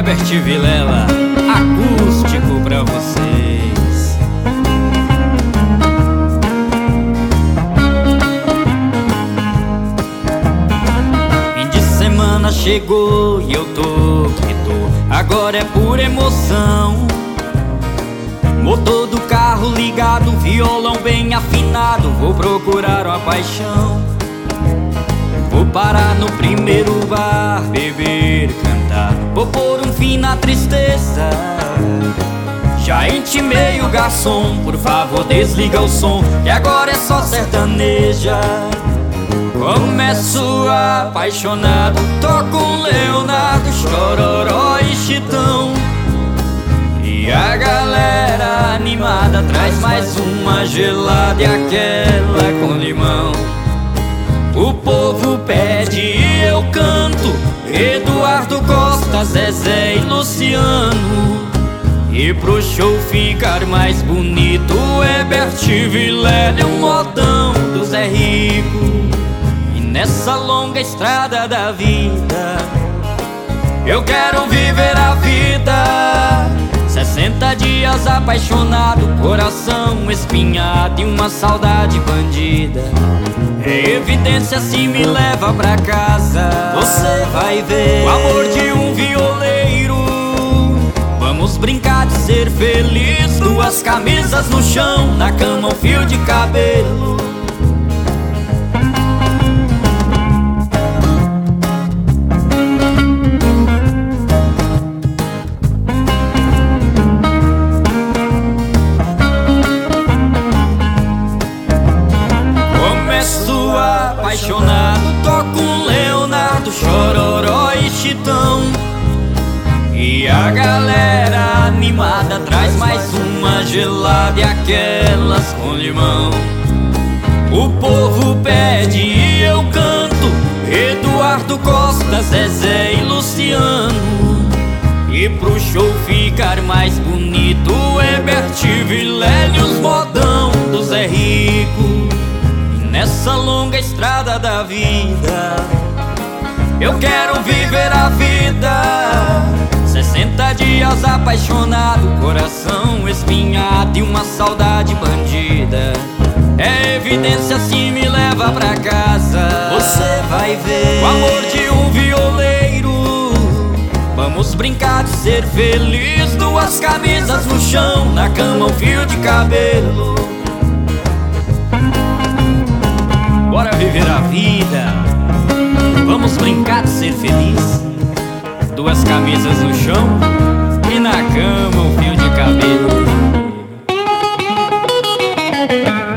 Herbert Vilela, acústico pra vocês. Fim de semana chegou e eu tô que tô, agora é pura emoção. Motor do carro ligado, violão bem afinado, vou procurar uma paixão. Vou parar no primeiro bar, beber, cantar, vou pôr um fim na tristeza. Já intimei o garçom, por favor desliga o som, que agora é só sertaneja. Começo apaixonado, toco um Leonardo, Chororó e Chitão. E a galera animada traz mais uma gelada e aquela com limão. O povo pede e eu canto, Eduardo Costa, Zezé e Luciano. E pro show ficar mais bonito, Herbert Vilela, um modão do Zé Rico. E nessa longa estrada da vida, eu quero viver a vida. 60 dias apaixonado, coração espinhado e uma saudade bandida. É evidência se me leva pra casa, você vai ver o amor de um violeiro. Vamos brincar de ser feliz, duas camisas no chão, na cama um fio de cabelo. Apaixonado, toco um Leonardo, Chororó e Chitão. E a galera animada traz mais uma gelada e aquelas com limão. O povo pede e eu canto, Eduardo Costa, Zezé e Luciano. E pro show ficar mais bonito, Herbert Vilela e os modão do Zé Rico. Nessa longa estrada da vida, eu quero viver a vida. 60 dias apaixonado, coração espinhado e uma saudade bandida. É evidência se me leva pra casa, você vai ver o amor de um violeiro. Vamos brincar de ser feliz, duas camisas no chão, na cama um fio de cabelo. Bora viver a vida, vamos brincar de ser feliz. Duas camisas no chão e na cama um fio de cabelo.